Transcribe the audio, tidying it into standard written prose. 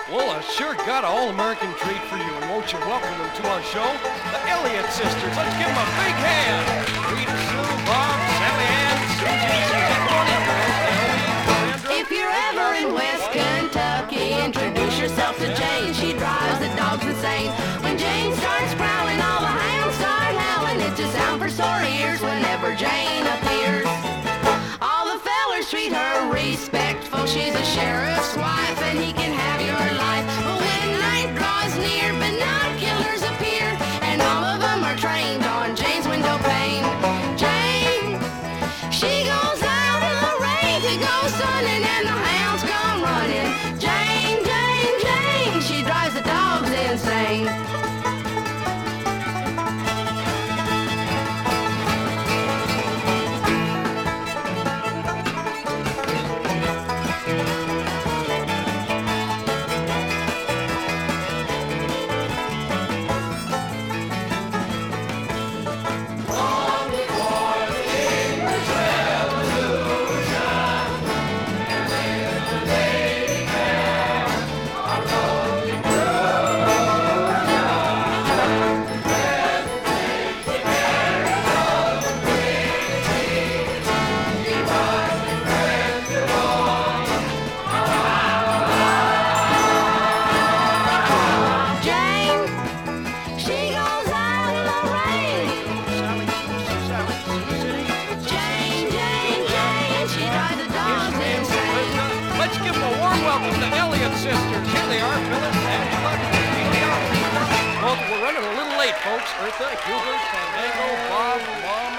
Well, I sure got an all-American treat for you, and won't you welcome them to our show? The Elliott Sisters. Let's give them a big hand. Rita, Sue, Bob, Sally Ann, Susie, come on in, girls. Naomi, If you're ever in West Kentucky, introduce yourself to Jane. She drives the dogs insane. When Jane starts growling, all the hounds start howling. It's a sound for sore ears whenever Jane appears. All the fellers treat her respectful. She's a sheriff's wife, and he can have your life. But when night draws near, binoculars appear, and all of them are trained on Jane's window pane. Jane, she goes out in the rain to go sunning, and the hounds come running. Jane, Jane, Jane, she drives the dogs insane. Jane, she goes out in the rain. Jane, Jane, Jane, she drives the dogs insane. let's give them a warm welcome to the Elliott Sisters. Here they are, Phyllis, Angela, Celia. Well, we're running a little late, folks. Eartha, Hubert, Fandango, Bob, Mom,